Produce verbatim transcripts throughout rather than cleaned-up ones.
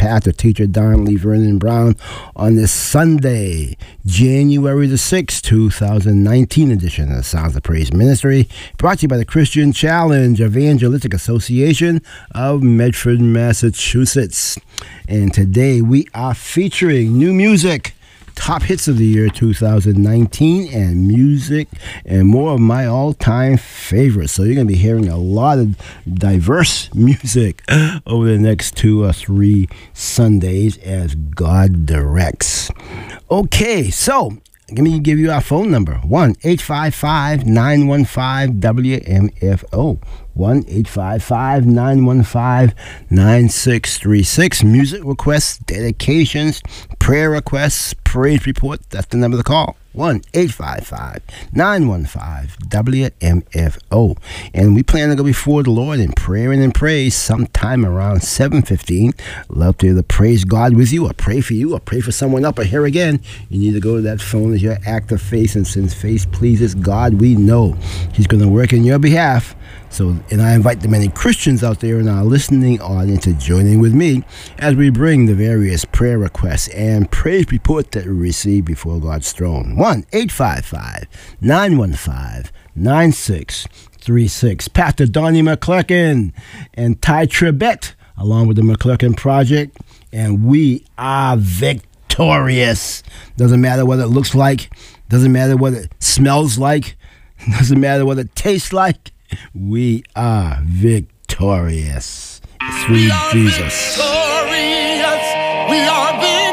pastor, teacher Don Lee Vernon Brown on this Sunday, January the sixth, two thousand nineteen edition of the Sounds of Praise Ministry, brought to you by the Christian Challenge Evangelistic Association of Medford, Massachusetts. And today we are featuring new music, top hits of the year two thousand nineteen, and music and more of my all-time favorites. So you're going to be hearing a lot of diverse music over the next two or three Sundays as God directs. Okay, so let me give you our phone number, one eight five five, nine one five, W M F O. one eight five five, nine one five, nine six three six. Music requests, dedications, prayer requests, praise report. That's the number to call. one eight five five, nine one five, W M F O. And we plan to go before the Lord in prayer and in praise sometime around seven fifteen. Love to either praise God with you or pray for you or pray for someone else. But here again, you need to go to that phone as your act of faith. And since faith pleases God, we know He's going to work in your behalf. So, and I invite the many Christians out there in our listening audience to join in with me as we bring the various prayer requests and praise reports that we receive before God's throne. one eight five five, nine one five, nine six three six. Pastor Donnie McClurkin and Ty Trebet, along with the McClurkin Project, and we are victorious. Doesn't matter what it looks like, doesn't matter what it smells like, doesn't matter what it tastes like. We are victorious through we are Jesus. Victorious. We are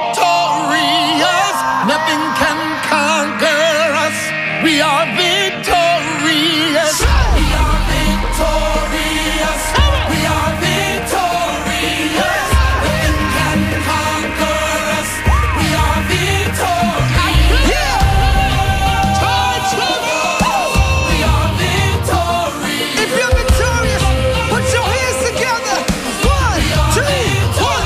victorious. Nothing can conquer us. We are victorious. We are victorious. We are victorious. Nothing can conquer us. We are victorious. Yeah. We are victorious. If you're victorious, put your hands together. One, two, one.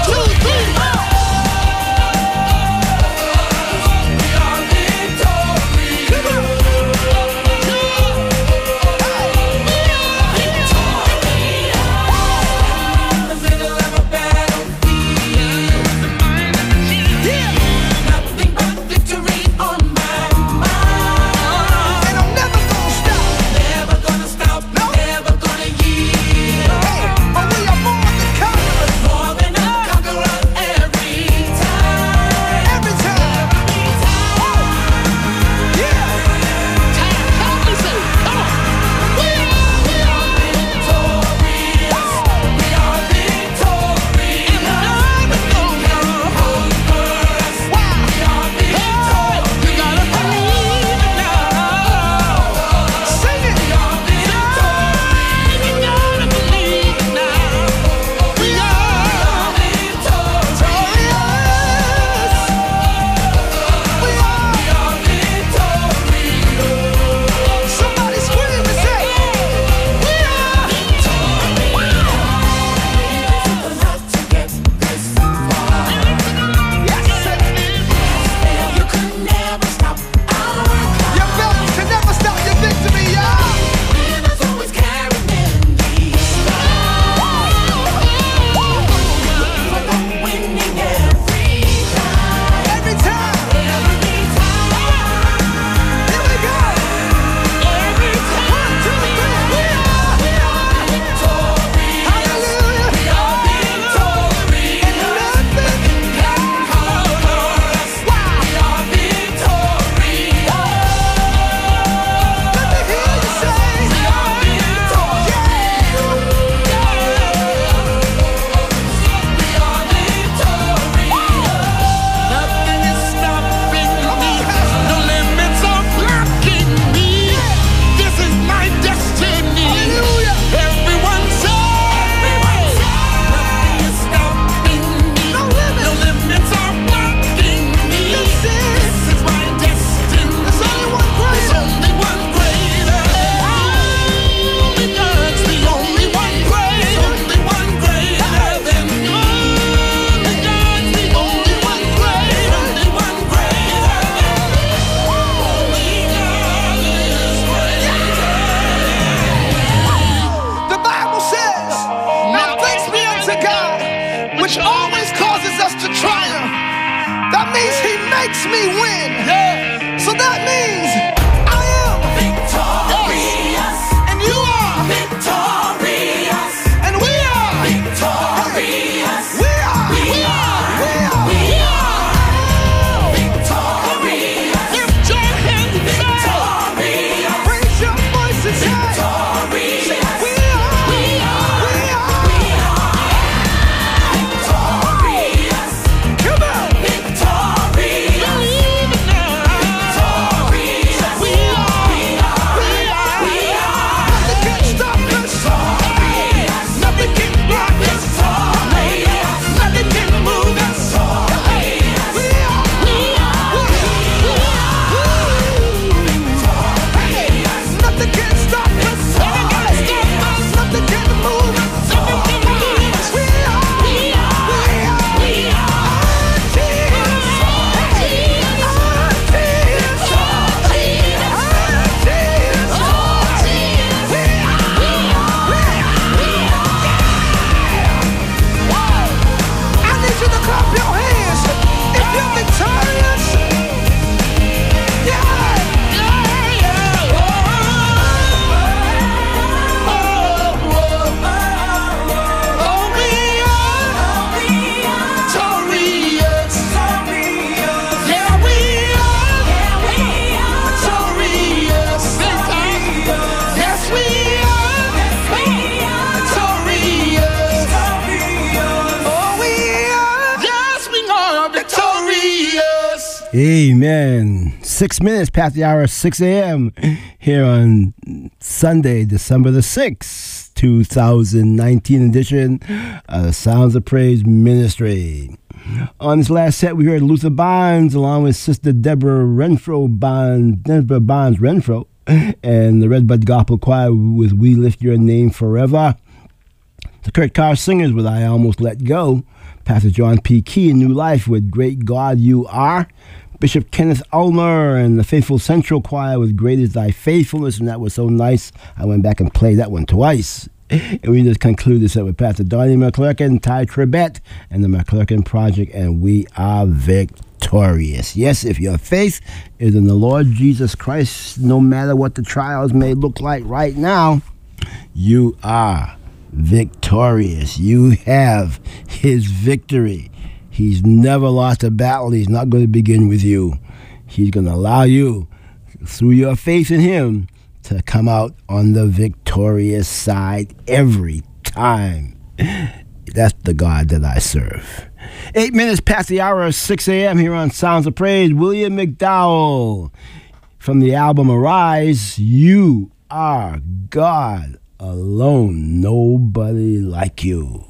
That means he makes me win. Yeah. So that means I am victorious. And you are victorious. And we are victorious. We are. We are. We are. We are victorious. Lift your hands and victorious. Raise your voices high. Victorious. We are. We are. We are. We are victorious. Come on. Victorious. Believe it now. Victorious. We are. We are. We are. We are. Nothing can stop us. Victorious. Nothing can block us. Victorious. Nothing can move us. Victorious. We are. We are. We are. Victorious. Nothing can stop us. Nothing can stop us. Nothing can move us. Nothing can move us. We are. We are. We are. We are. Jesus. Jesus. Jesus. Jesus. We are. We are. We are. I need you to clap your hands if you're victorious. Yeah. Yeah. Yeah. Oh, we are victorious. Yeah, we are victorious. Yes, we are victorious. Oh, we are. Yes, we are victorious. Amen. Six minutes past the hour of six a.m. here on Sunday, December the sixth, two thousand nineteen edition of the Sounds of Praise Ministry. On this last set, we heard Luther Bonds along with Sister Deborah Renfro Bonds, Deborah Bonds Renfro, and the Redbud Gospel Choir with We Lift Your Name Forever. The Kurt Carr Singers with I Almost Let Go. Pastor John P. Key in New Life with Great God You Are. Bishop Kenneth Ulmer and the Faithful Central Choir with Great Is Thy Faithfulness, and that was so nice. I went back and played that one twice. And we just conclude this up with Pastor Donnie McClurkin, Ty Trebet, and the McClurkin Project, and we are victorious. Yes, if your faith is in the Lord Jesus Christ, no matter what the trials may look like right now, you are victorious. You have his victory. He's never lost a battle. He's not going to begin with you. He's going to allow you, through your faith in him, to come out on the victorious side every time. That's the God that I serve. Eight minutes past the hour of six a.m. here on Sounds of Praise. William McDowell from the album Arise. You are God alone. Nobody like you.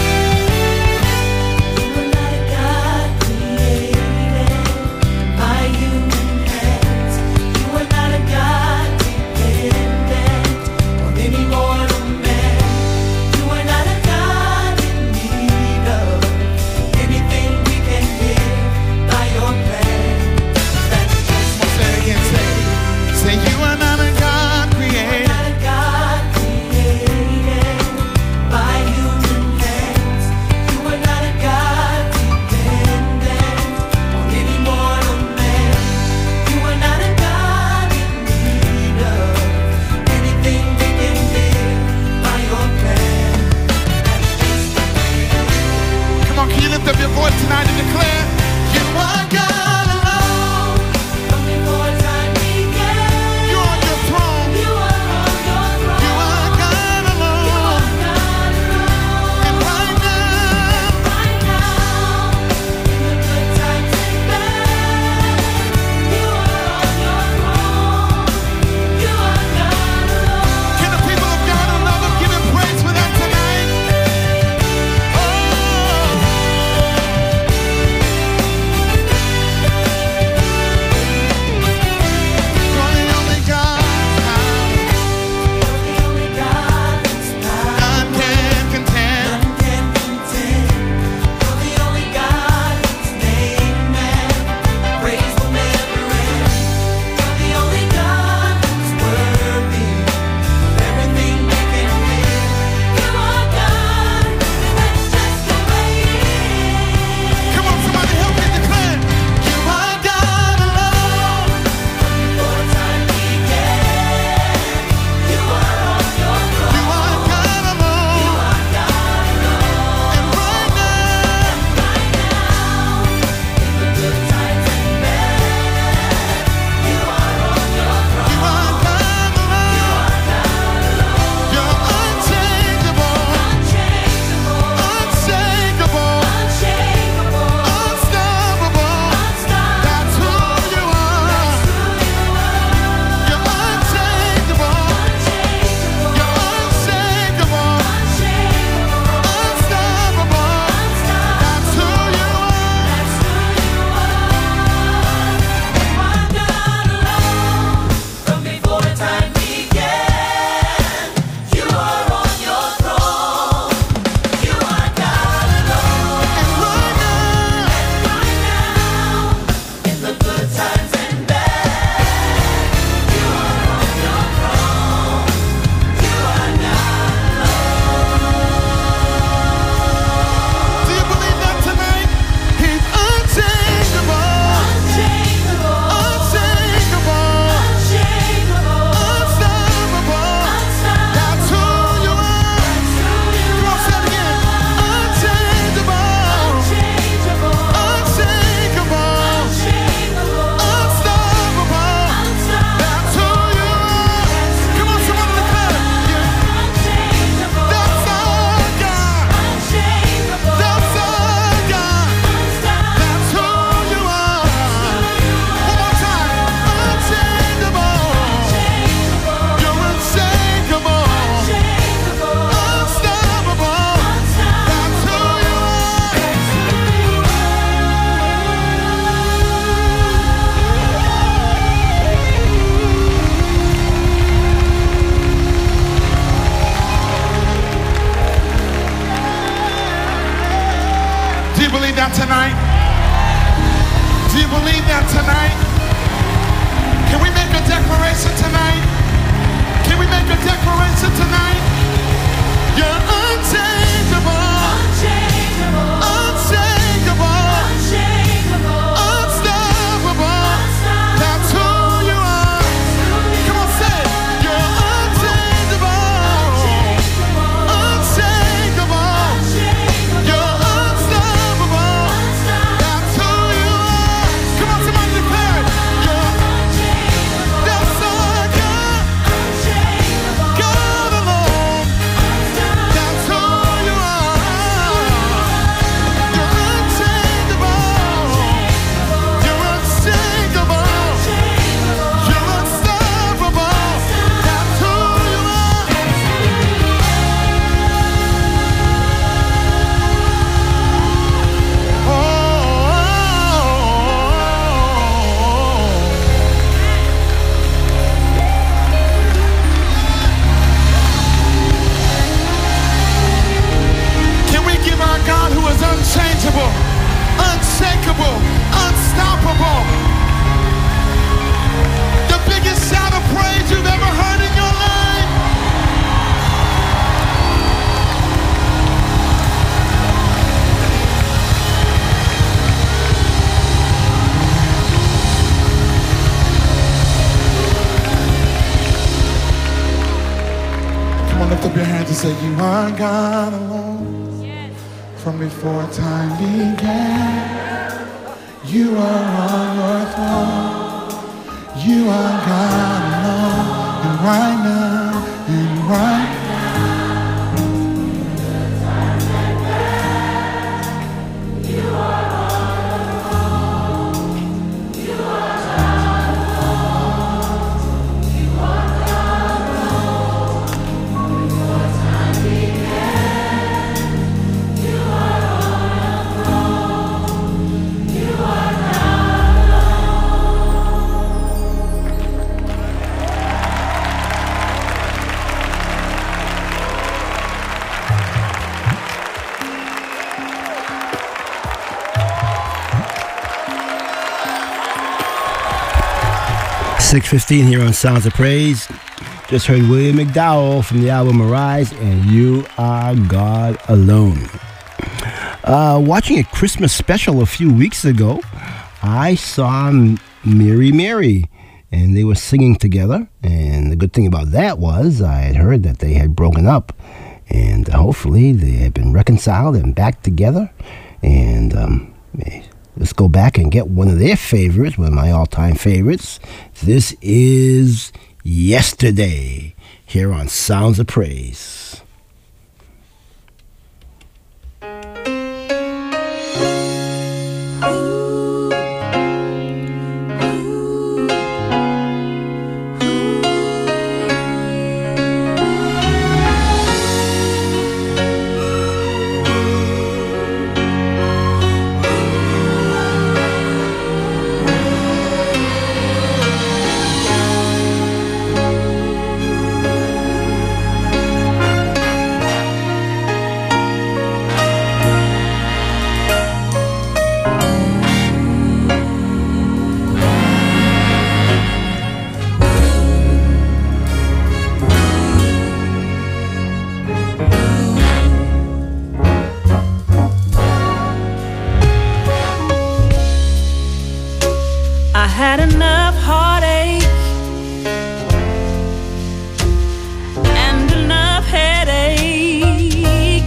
You're not a God created by that tonight? Do you believe that tonight? Can we make a declaration tonight? Can we make a declaration tonight? You're unchangeable. Unchangeable. Unshakable. Unshakable. Unstoppable. Unstoppable. That's who you are. Come on, say it. You're unchangeable. Unchangeable. Unshakable. Unshakable. You're unstoppable. Unstoppable. That's who you are. Come on, somebody declare it. You're unchangeable. That's our God. Unshakable. God alone. Unstoppable. That's who you are. You're unchangeable. You're unshakable. You're unstoppable. That's who you are. Can we give our God, who is unchangeable, unshakable, unstoppable, the biggest shout of praise you've ever heard in your life? Come on, lift up your hands and say, you are God alone. From before time began, you are on your throne. You are God alone, and right now, and right six fifteen here on Sounds of Praise. Just heard William McDowell from the album Arise and You Are God Alone. Uh, watching a Christmas special a few weeks ago, I saw Mary Mary, and they were singing together. And the good thing about that was I had heard that they had broken up, and hopefully they had been reconciled and back together. And um, let's go back and get one of their favorites, one of my all-time favorites. This is Yesterday, here on Sounds of Praise. Had enough heartache and enough headache.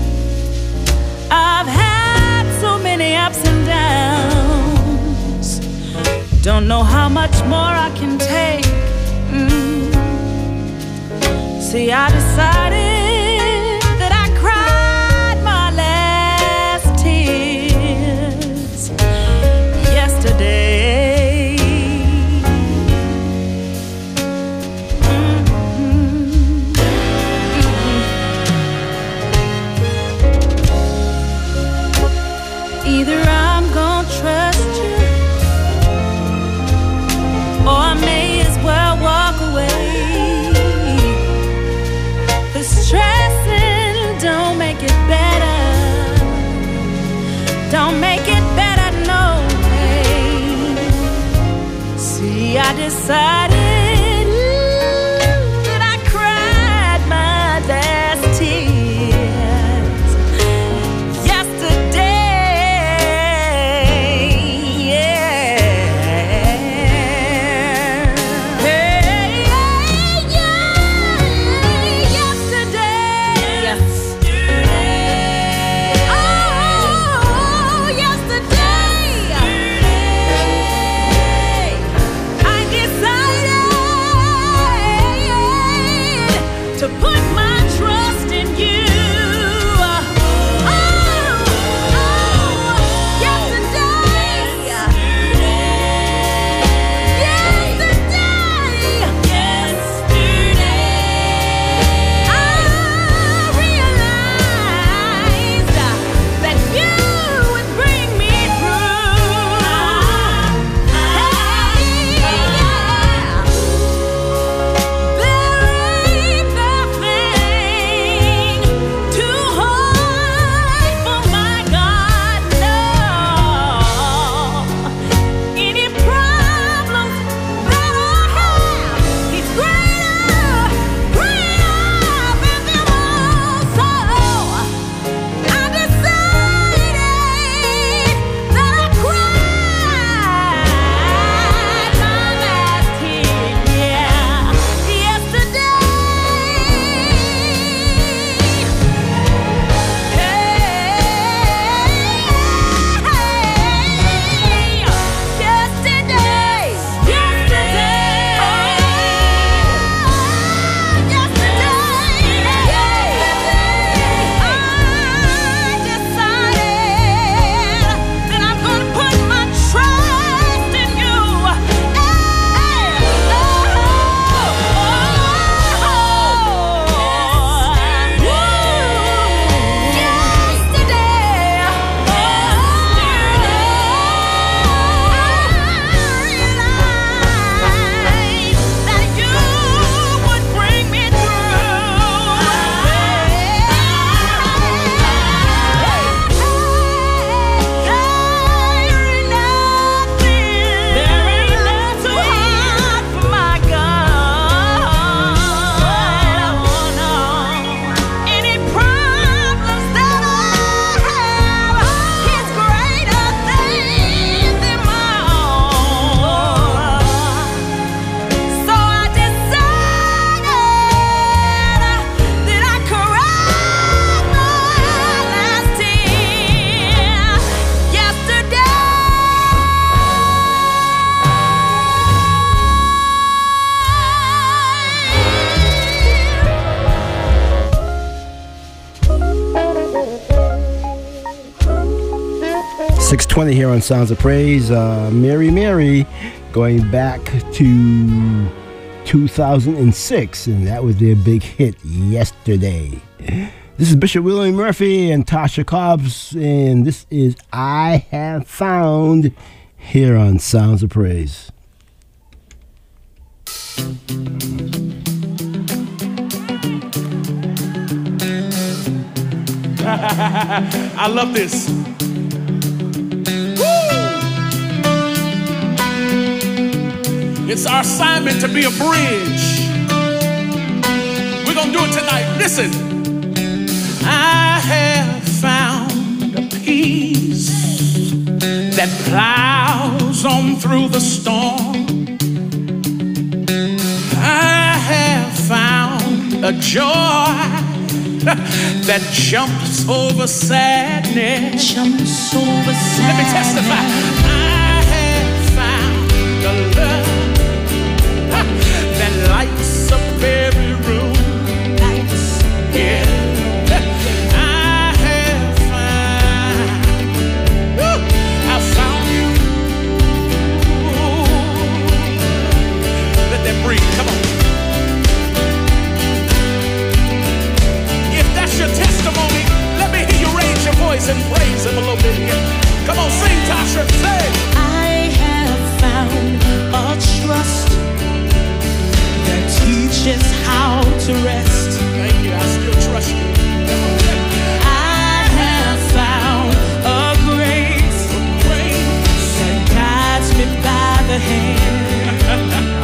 I've had so many ups and downs. Don't know how much more I can take. Mm. See, I decided that I cried my last tears yesterday. Either I'm gonna trust you, or I may as well walk away. decided that I cried my last tears yesterday. Yeah. Hey, yeah, yesterday. Yesterday. Oh, yesterday. I decided to put my trust in you. Oh, oh, yesterday. Yesterday. Yesterday. I realized that you would bring me through. Hey, yeah. There ain't nothing too hard for my God, no. Any problems that I have, He's greater, greater than them all. So I decided that I cried my last tear, yeah, yesterday. six twenty here on Sounds of Praise. Uh, Mary Mary going back to two thousand six, and that was their big hit, Yesterday. This is Bishop William Murphy and Tasha Cobbs, and this is I Have Found here on Sounds of Praise. I love this. It's our assignment to be a bridge. We're going to do it tonight. Listen. I have found a peace that plows on through the storm. I have found a joy that jumps over sadness. Jumps over sadness. Let me testify. I have found a love that lights up every room. Lights. Yeah. I have found, woo, I found you. Let that breathe. Come on. If that's your testimony, let me hear you raise your voice and praise Him a little bit here. Come on, sing, Tasha. Say. I have found a trust that teaches how to rest. Thank you. I still trust you. I have found a grace that guides me by the hand.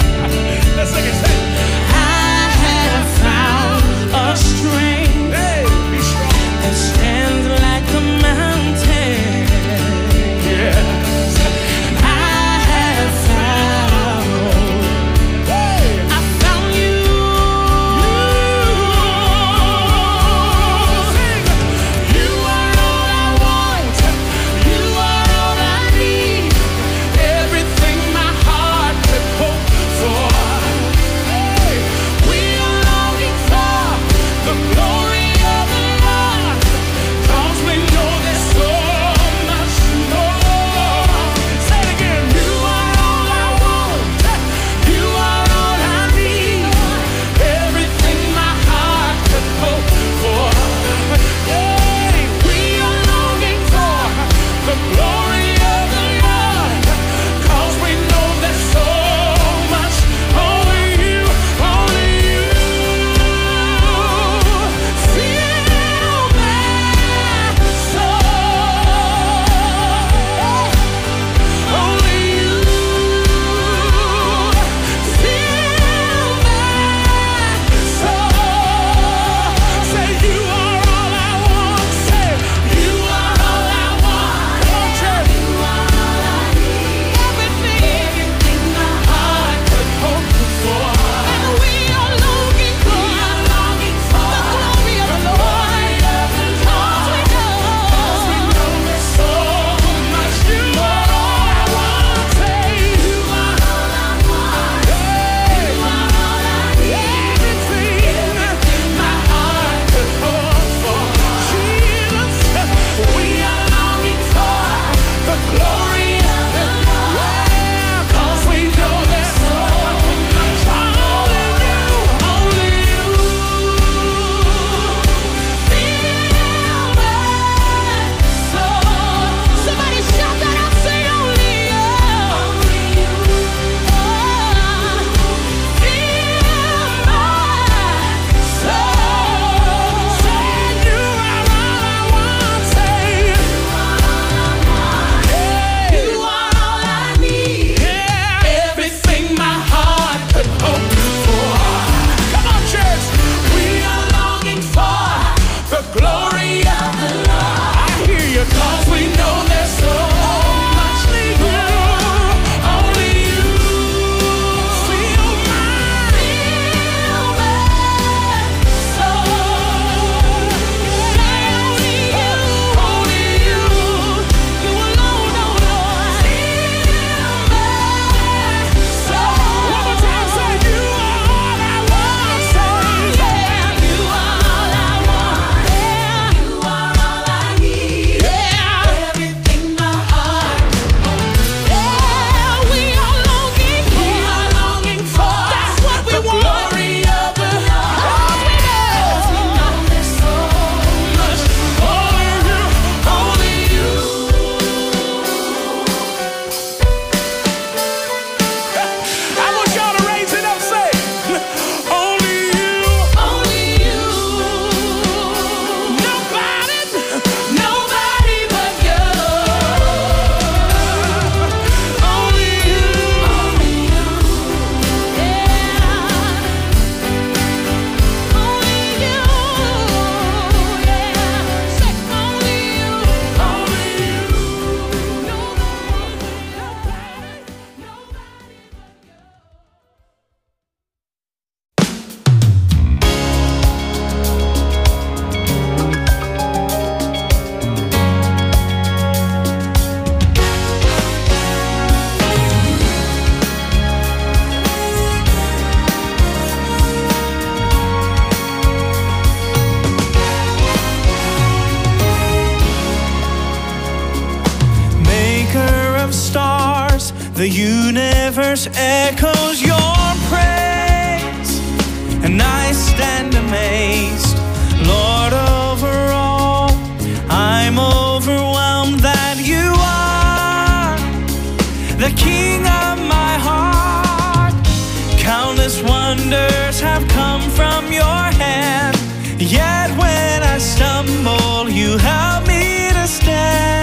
The universe echoes your praise, and I stand amazed. Lord, over all, I'm overwhelmed that you are the King of my heart. Countless wonders have come from your hand, yet when I stumble, you help me to stand.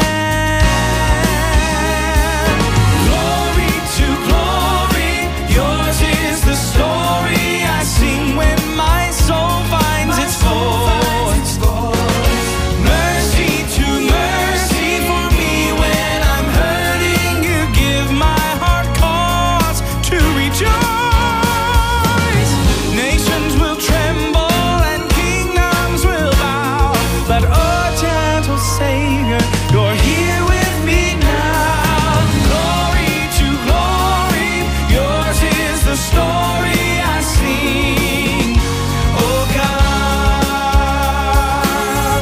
Glory to glory, yours is the story I sing when my soul finds its voice. Mercy to mercy for me when I'm hurting, you give my heart cause to rejoice. Nations will tremble and kingdoms will bow, but oh gentle Savior, you're here with me now. Glory to glory, yours is the story I sing, oh God.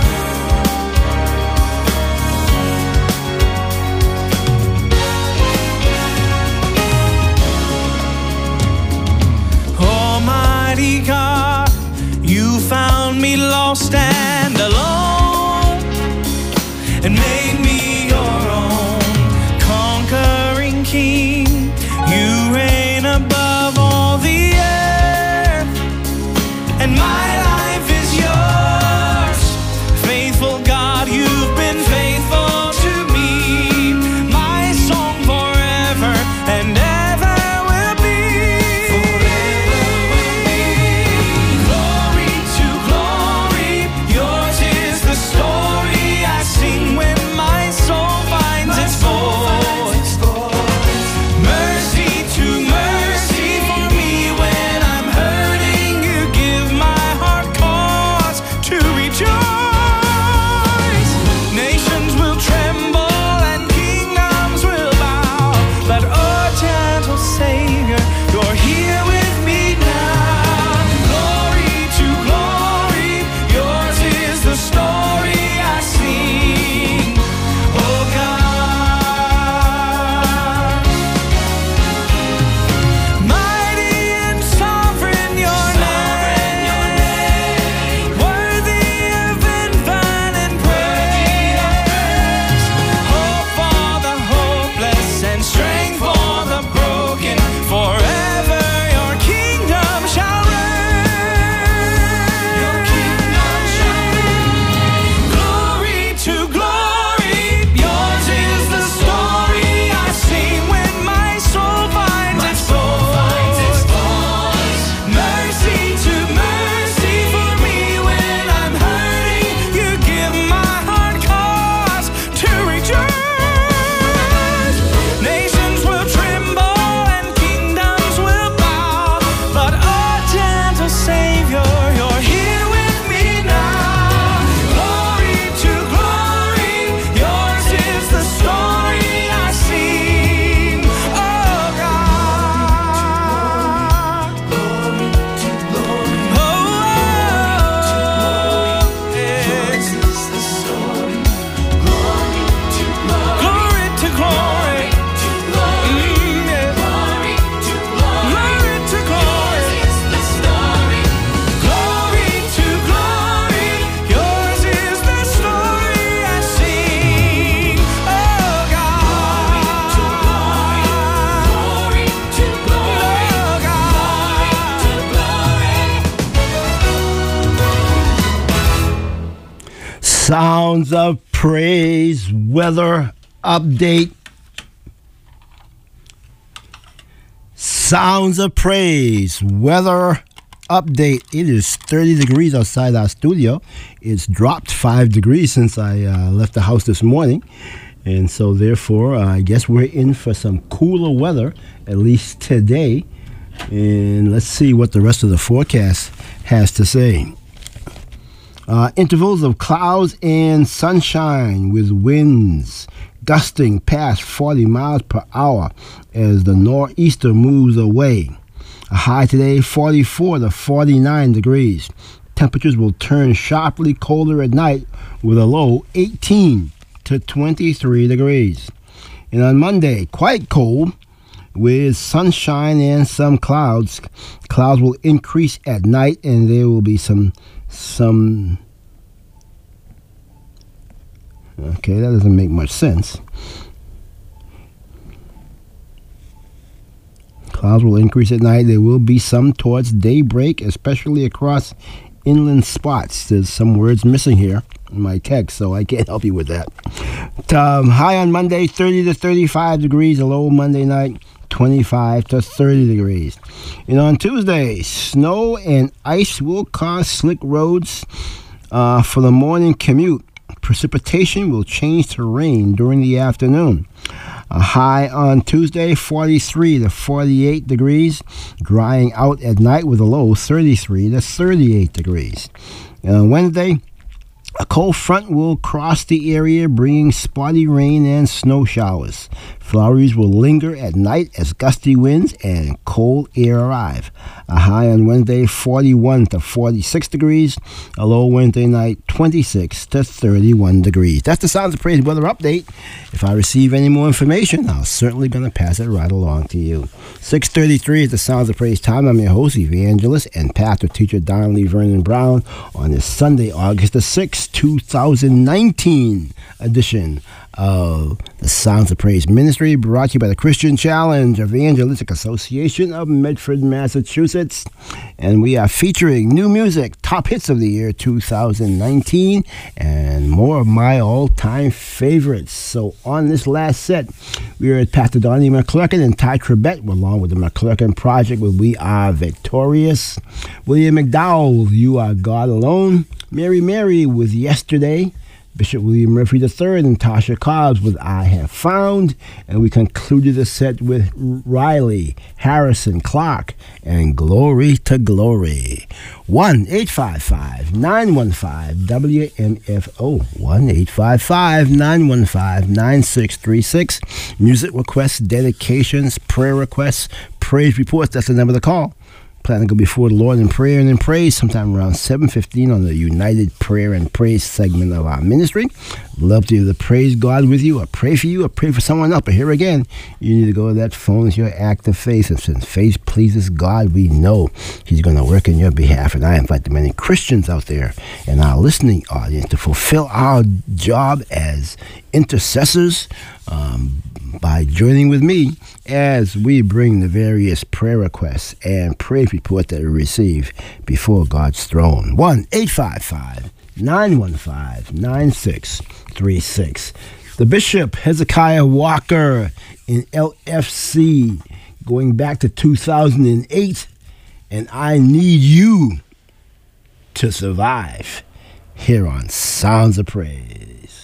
Almighty God, you found me lost and alone and made me your own. Conquering King, you reign above all the earth, and my life is yours. Faithful God, you've been faithful to me. My song forever and ever will be. Glory to glory, yours is the story I sing when my soul finds its voice. Mercy to mercy for me when I'm hurting, you give my heart cause to rejoice. Nations will tremble and kingdoms will bow, but oh gentle Savior, you're here with me now. Glory to glory, yours is the story I sing, oh God. Mighty and sovereign your name, worthy of infinite praise. Hope for the hopeless and strength for the broken. Forever your kingdom shall reign. Your kingdom shall reign. Glory to glory, yours is the story I sing when my soul finds its voice. Mercy to mercy for me when I'm hurting, you give my heart cause to rejoice. Nations will tremble and kingdoms will bow, but oh gentle Savior, you're here with me now. Glory to glory, yours is the story I sing, oh God. Glory to glory, oh, yes. This is the story. Glory to glory, glory to glory, Mm, yeah. Glory to glory, glory to glory. This is the story. Glory to glory, yours is the story I sing, oh God. Glory to glory, oh God. Sounds of Praise weather update. Sounds of Praise weather update. It is thirty degrees outside our studio. It's dropped five degrees since I uh, left the house this morning. And so, therefore, uh, I guess we're in for some cooler weather, at least today. And let's see what the rest of the forecast has to say. Uh, intervals of clouds and sunshine with winds gusting past forty miles per hour as the nor'easter moves away. A high today, forty-four to forty-nine degrees. Temperatures will turn sharply colder at night with a low eighteen to twenty-three degrees. And on Monday, quite cold, with sunshine and some clouds. Clouds will increase at night, and there will be some some. Okay, that doesn't make much sense. Clouds will increase at night. There will be some towards daybreak, especially across inland spots. There's some words missing here in my text, so I can't help you with that. Um, high on Monday, thirty to thirty-five degrees. A low Monday night, twenty-five to thirty degrees. And on Tuesday, snow and ice will cause slick roads uh, for the morning commute. Precipitation will change to rain during the afternoon. A high on Tuesday, forty-three to forty-eight degrees. Drying out at night with a low, thirty-three to thirty-eight degrees. And on Wednesday, a cold front will cross the area, bringing spotty rain and snow showers. Flurries will linger at night as gusty winds and cold air arrive. A high on Wednesday, forty-one to forty-six degrees. A low Wednesday night, twenty-six to thirty-one degrees. That's the Sounds of Praise weather update. If I receive any more information, I'm certainly going to pass it right along to you. six thirty-three is the Sounds of Praise time. I'm your host, evangelist, and pastor teacher Don Lee Vernon Brown on this Sunday, August the sixth, two thousand nineteen edition of the Sounds of Praise Ministry, brought to you by the Christian Challenge Evangelistic Association of Medford, Massachusetts. And we are featuring new music, top hits of the year two thousand nineteen, and more of my all-time favorites. So on this last set, we are at Pastor Donnie McClurkin and Ty Trebet, along with the McClurkin Project with We Are Victorious. William McDowell, You Are God Alone. Mary Mary with Yesterday. Bishop William Murphy the third and Tasha Cobbs with I Have Found. And we concluded the set with Riley, Harrison, Clark, and Glory to Glory. one eight five five, nine one five, W M F O. one eight five five, nine one five, nine six three six. Music requests, dedications, prayer requests, praise reports. That's the number to call. Plan to go before the Lord in prayer and in praise sometime around seven fifteen on the United Prayer and Praise segment of our ministry. Love to either praise God with you or pray for you or pray for someone else. But here again, you need to go to that phone as your act of faith. And since faith pleases God, we know He's going to work in your behalf. And I invite the many Christians out there in our listening audience to fulfill our job as intercessors um, by joining with me as we bring the various prayer requests and praise report that we receive before God's throne. one eight five five, nine one five, nine six three six. The Bishop Hezekiah Walker in L F C going back to two thousand eight, and I Need You to Survive here on Sounds of Praise.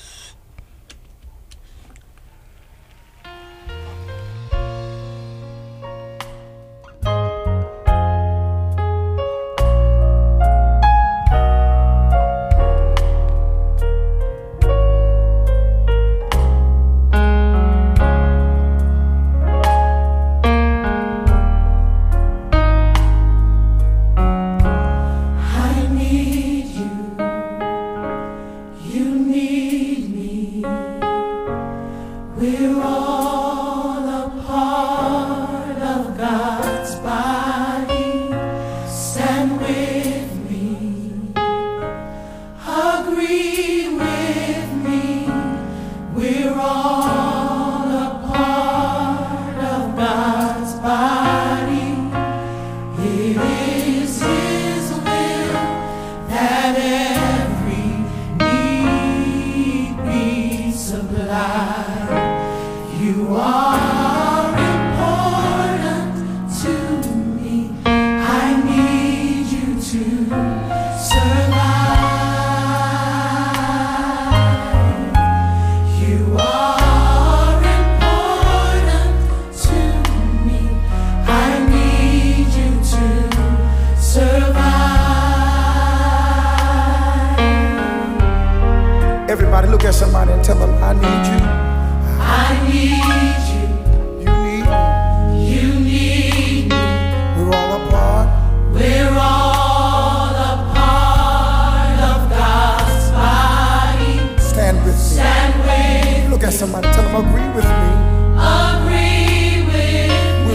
Everybody look at somebody and tell them, I need you. I need you. You need me. You need me. We're all a part. We're all a part of God's body. Stand with me. Stand with Look at somebody, tell them, agree with me. Agree with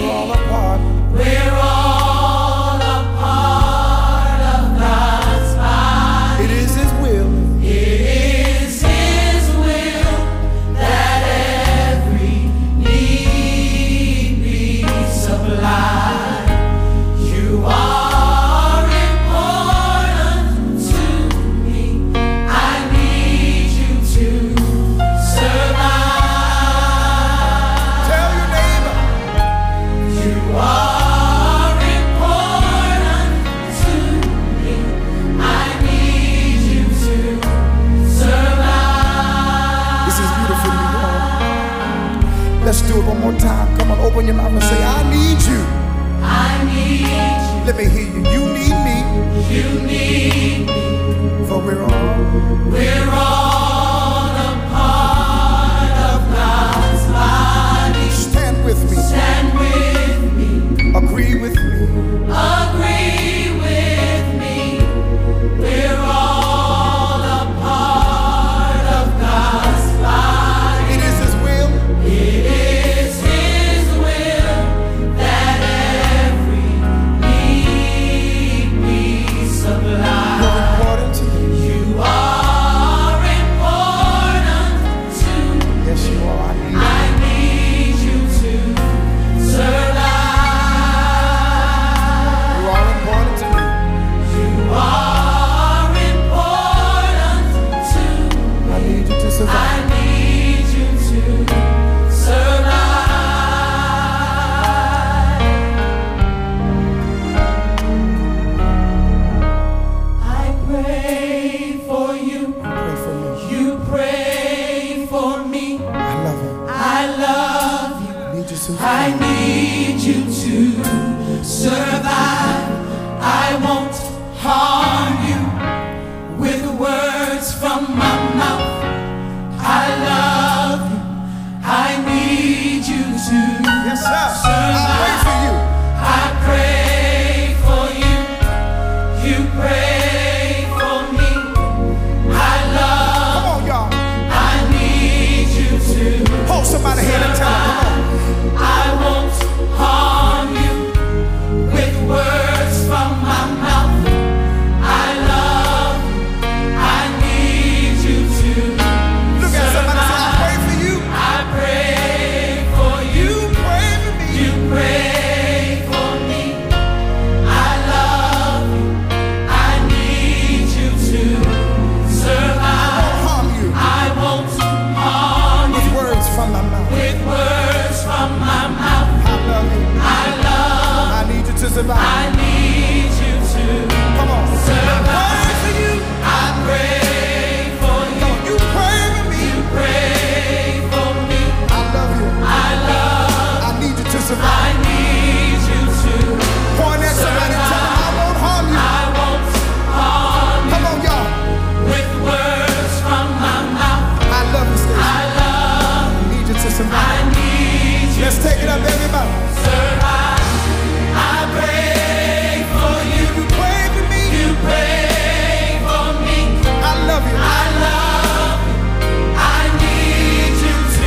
open your mouth and say, I need you. I need you. Let me hear you. You need me. You need me. For we're all. We're all a part of God's body. Stand with me. Stand with me. Agree with me. Agree with me. We're all a part of God's body. It is His will. It is His will that every need be supplied. You're important to you. You are important to me. Yes, you are. I need I need you to survive. you. You are important to me. You are important to me. I need you to survive. I need you to survive. I pray for you. Pray for me. You pray for me. I love Him. I love you. I need you to I survive. need you to survive. I won't harm you with words from my mouth. I love you. I need you to Yes, sir. I survive. pray for you. I pray for you. You pray for me. I love. Come on, y'all. I need you to. Hold somebody hand and tell them. Come on. I won't harm you with words from my mouth. I love you. I need you to. Look at somebody say, I pray for you. I pray for you. You pray for me. You pray for me. I love you. I need you to survive. Harm you I won't harm with you words from my mouth. with words from my mouth. I love you. I love. I need you to survive. I need you to Come on. survive. I pray for you. I pray for you. You pray for me. Pray for me. I love you. I love. I need you to I survive. need you to. Point at somebody and tell them I won't harm you. I won't harm you Come on, y'all. with words from my mouth. I love you, Stacey. I love. I need you to I survive. need you Let's take it up, everybody. to survive. I pray for you. You pray for me. You pray for me. I love you. I love you. I need you to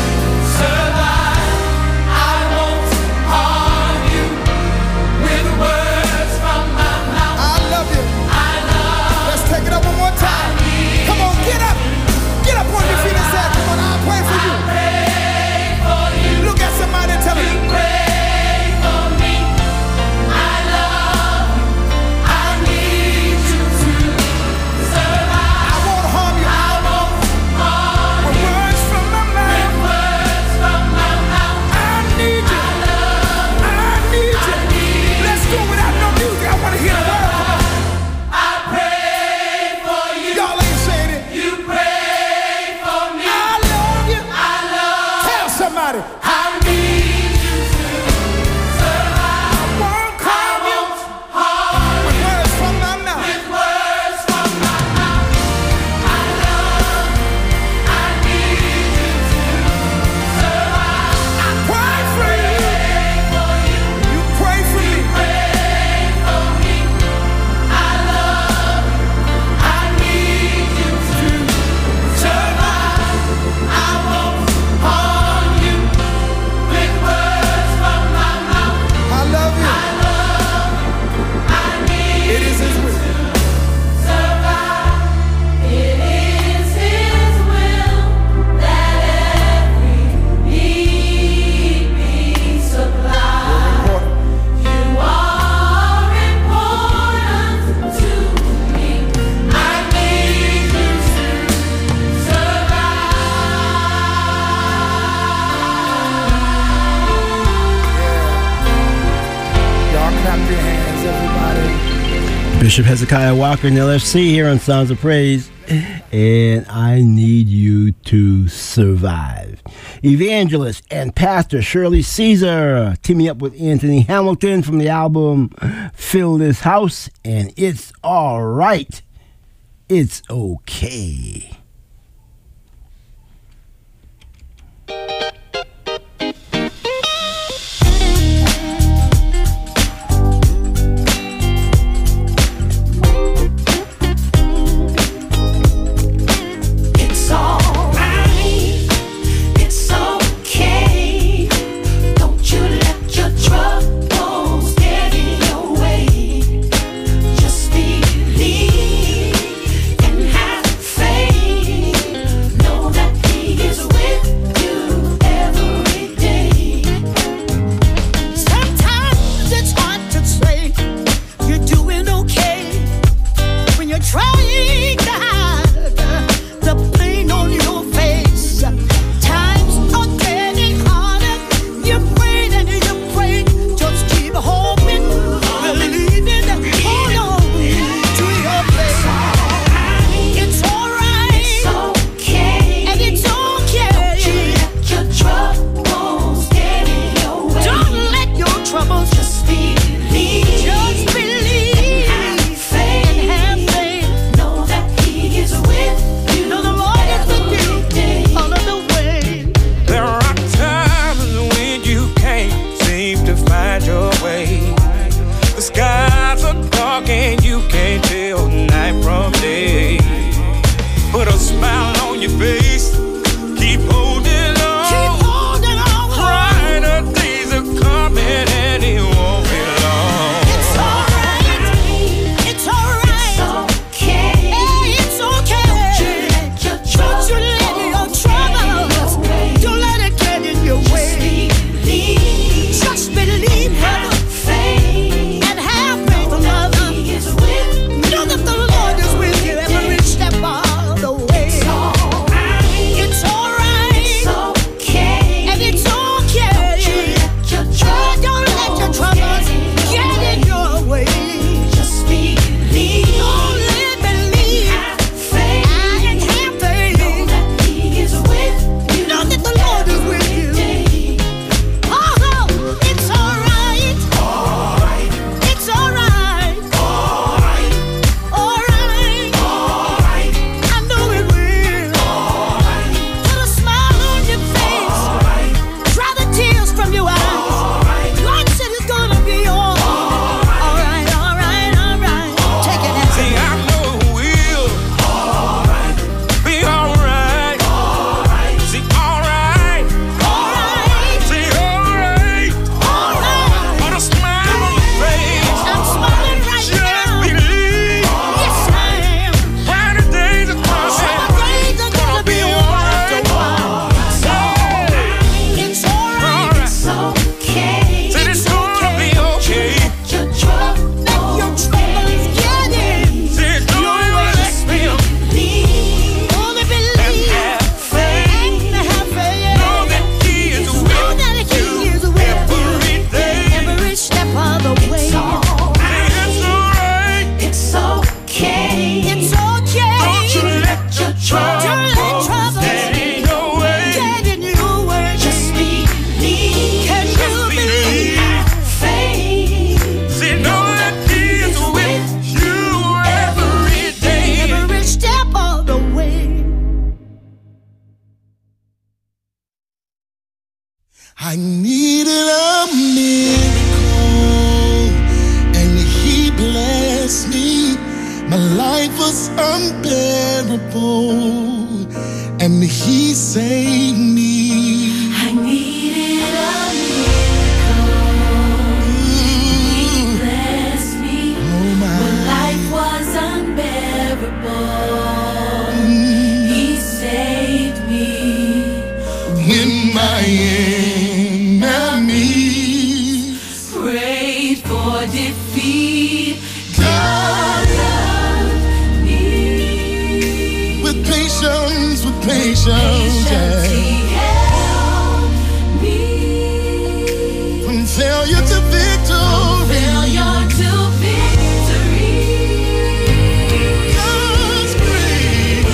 survive. I won't harm you with words from my mouth. I love you. I love. Let's take it up one more time. Come on, get up. Get up on your feet and say, come on, I'll pray for you. Pray for you. Look at somebody and tell them, Pray for me. I love you. I need you to survive. I won't harm you I won't harm with you words from my with mouth. words from my mouth. I need you. I need you. Let's do it without no music. I want to hear the word. Come on. I pray for you. Y'all ain't saying it. You pray for me. I love you. I love. Tell somebody. I need you to survive. I won't I harm you won't harm with you words from my mouth. with words from my mouth. I love. I need you to survive. I pray for you. Pray for you. You pray for me. Pray for me. I love. I need you to survive. I won't harm you with words from my mouth. I love you. I love. I need It is His you will. to survive. It is His will that every need be supplied. Important. You are important to me. I need you to survive. Y'all clap your hands, everybody. Bishop Hezekiah Walker and L F C here on Sounds of Praise. And I Need You to Survive. Evangelist and Pastor Shirley Caesar teaming up with Anthony Hamilton from the album Fill This House, and It's All Right. It's Okay. I needed a miracle, and he blessed me. My life was unbearable, and he saved me. I needed a miracle. He blessed me. Oh my. When life was unbearable, he saved me. When my enemies prayed for defeat, God loved me. with patience, with patience, Patience, yeah. he held me. From failure to victory. Failure to victory. God's grace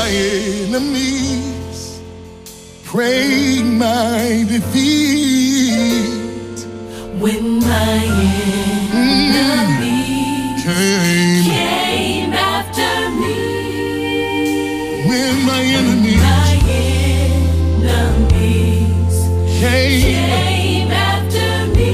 enemies prayed my defeat. When my enemies Came, came after me. when my enemies My enemies came, came after me.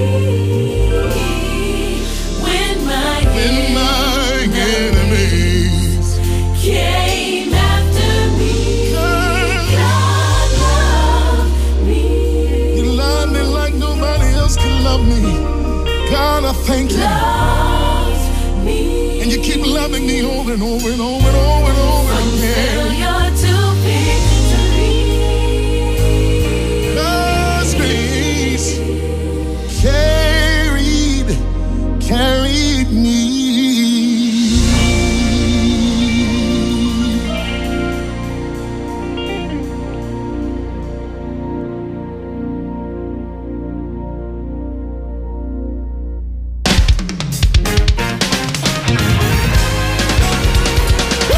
When my when my enemies came after me. came. God loved me. You love me like nobody else can love me. God, I thank you. Loves me. And you keep loving me over and over and over and over and over From again. failure to victory. God's grace carried, carried me. Woo!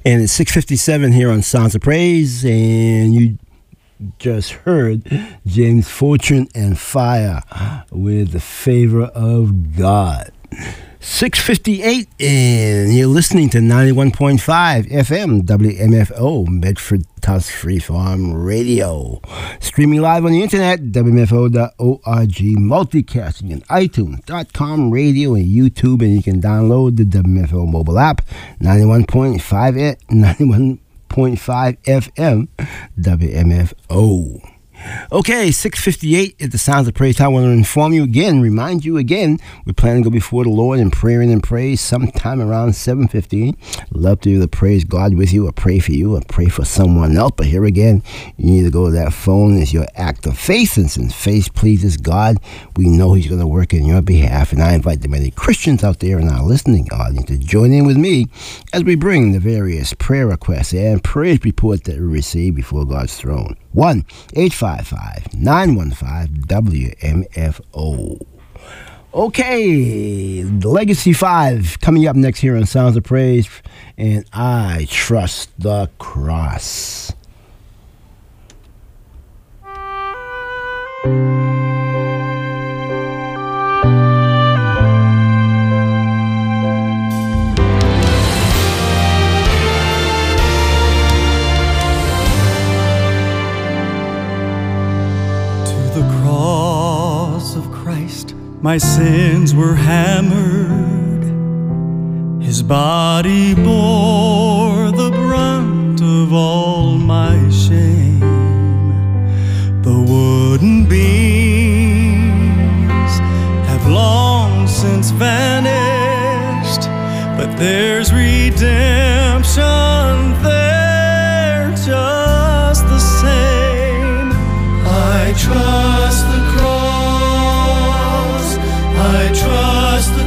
And it's six fifty-seven here on Sounds of Praise, and you just heard James Fortune and Fire with The Favor of God. six fifty-eight, and you're listening to ninety-one point five F M W M F O, Medford Tusk Free Farm Radio. Streaming live on the internet, W M F O dot org, multicasting on iTunes dot com radio and YouTube, and you can download the W M F O mobile app, ninety-one point five, ninety-one point five F M W M F O. Okay, six fifty-eight at the Sounds of Praise. I want to inform you again, remind you again, we plan to go before the Lord in prayer and in praise sometime around seven fifteen. Love to be able to praise God with you or pray for you or pray for someone else. But here again, you need to go to that phone. It's your act of faith. And since faith pleases God, we know He's going to work in your behalf. And I invite the many Christians out there in our listening audience to join in with me as we bring the various prayer requests and praise reports that we receive before God's throne. one eight five five, nine one five, W M F O. Okay, Legacy five coming up next here on Sounds of Praise, and I Trust the Cross. My sins were hammered, His body bore the brunt of all my shame. The wooden beams have long since vanished, but there's redemption